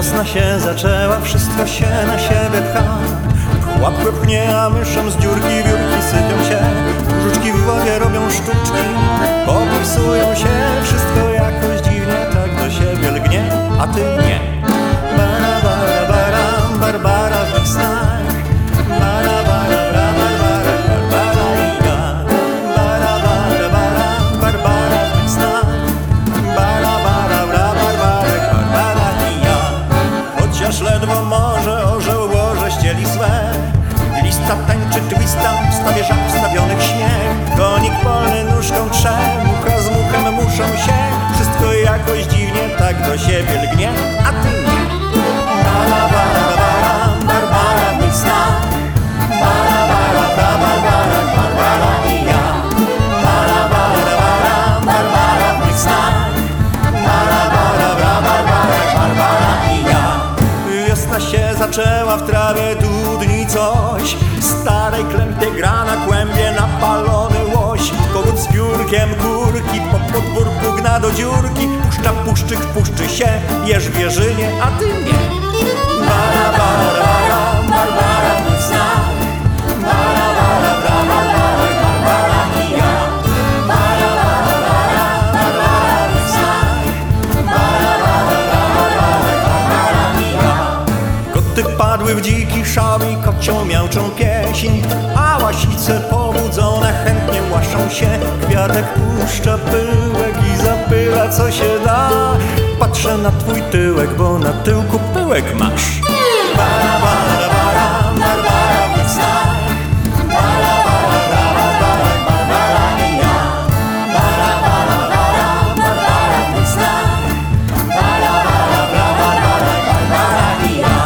Wiosna się zaczęła, wszystko się na siebie pcha. Łapkę pchnie, a myszom z dziurki wiórki sypią się. Żuczki w wodzie robią sztuczki, popisują się. Wszystko jakoś dziwnie tak do siebie lgnie, a ty nie. Bara, bara, bara, Barbara w mych snach. Bara, bara, bara, Barbara, Barbara i ja. Bara, bara, bara, Barbara w mych snach. Bara, bara, bara, Barbara, Barbara i ja. Chociaż ledwo może orzeł łoże ścieli swe. Lista tańczy twista, w stawie żab wstawionych śnieg. Konik polny nóżką trze, mucha z muchem muszą się. Wszystko jakoś dziwnie tak do siebie lgnie, a ty nie. Bara, bara, bara, Barbara w mych snach. Bara, bara, bara, Barbara, Barbara i ja. Bara, bara, bara, Barbara w mych snach. Bara, bara, bara, Barbara, Barbara i ja. Wiosna się zaczęła, w trawie dudni coś. Starej klępie gra na kłębie napalony łoś. Kogut z piórkiem kurki po podwórku gna do dziurki. Puszcza puszczyk, puszczy się, jeż w jeżynie, a ty nie. Bara, bara, bara, Barbara w mych snach. Bara, bara, bara, Barbara, Barbara i ja. Bara, bara, bara, Barbara w mych snach. Bara, bara, bara, Barbara, Barbara i ja. Koty padły w dziki szał i kocią miałczą pieśń. A łasice pobudzone chętnie łaszą się. Kwiatek puszcza pyłek i zapyla co się da. Patrzę na twój tyłek, bo na tyłku pyłek masz. Bara, bara, bara, Barbara w mych snach. Bara, bara, bara, Barbara, Barbara i ja. Bara, bara, bara, Barbara w mych snach. Bara, bara, bara, Barbara, Barbara i ja.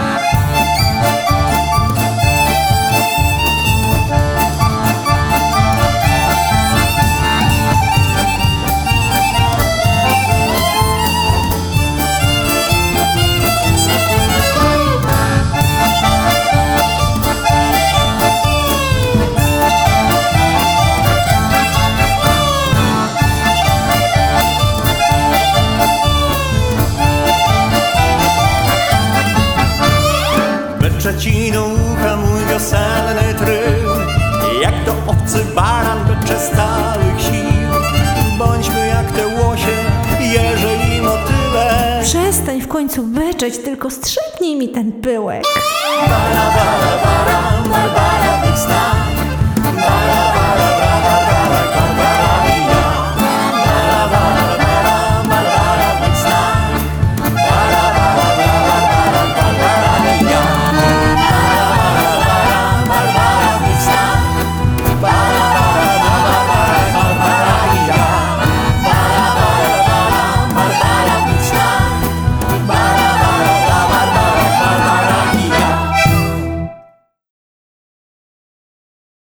Ci do ucha mój wiosenny tryl. Jak to obcy baran becze stałych sił. Bądźmy jak te łosie, jeże i motyle. Przestań w końcu beczeć, tylko strzepnij mi ten pyłek. Bara, bara, bara, Barbara w mych snach. Bara, bara.